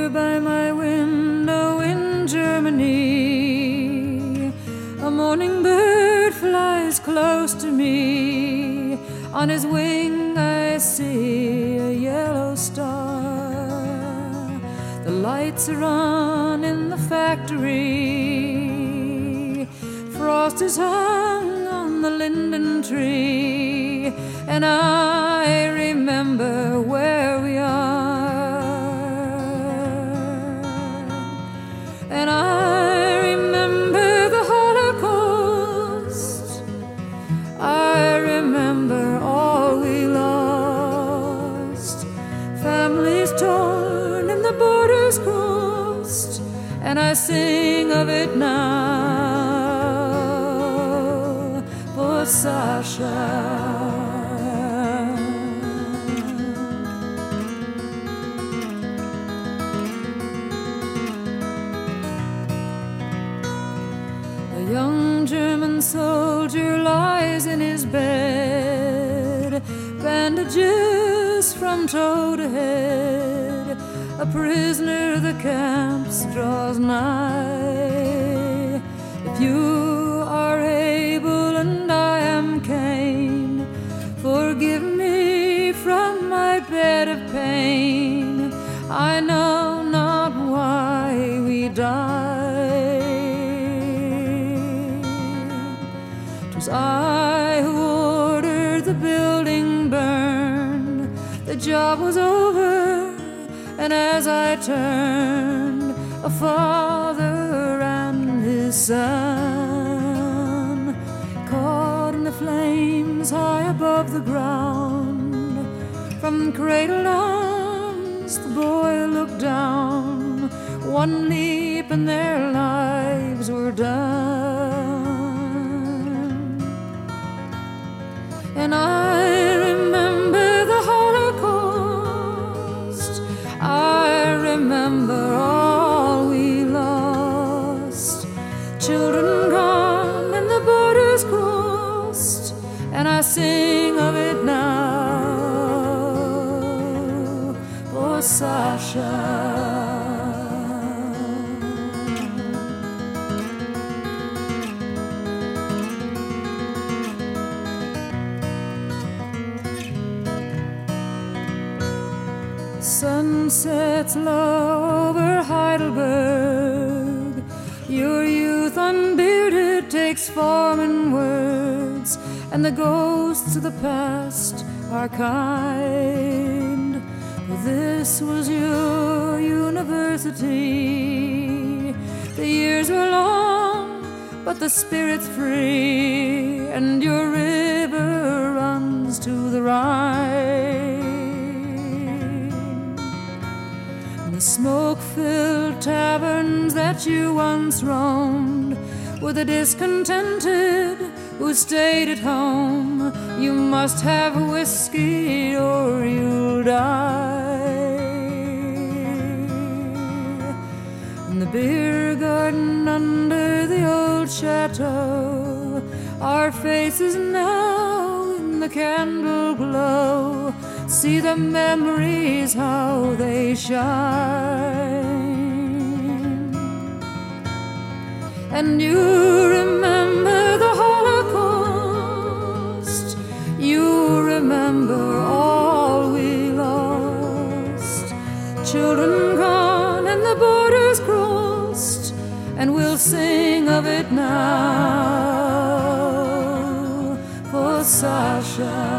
here by my window in Germany, a morning bird flies close to me. On his wing I see a yellow star. The lights are on in the factory. Frost is hung on the linden tree, and I remember where we are. And I remember the Holocaust. I remember all we lost. Families torn and the borders crossed, and I sing of it now for Sasha. A young German soldier lies in his bed, bandages from toe to head. A prisoner the camps draws nigh. If you are able and I am Cain, forgive me from my bed of pain. I know not why we died. 'Twas I who ordered the building burned. The job was over, and as I turned, a father and his son, caught in the flames high above the ground. From cradled arms the boy looked down. One leap and their lives were done. And I remember the Holocaust. I remember all we lost. Children gone and the borders crossed, and I sing of it now for Sasha. Sun sets low over Heidelberg. Your youth unbearded takes form in words, and the ghosts of the past are kind. This was your university. The years were long, but the spirit's free, and your river runs to the Rhine. The smoke-filled taverns that you once roamed were the discontented who stayed at home. You must have whiskey or you'll die. In the beer garden under the old chateau, our faces now in the candle glow. See the memories, how they shine. And you remember the Holocaust. You remember all we lost. Children gone and the borders crossed, and we'll sing of it now for Sasha.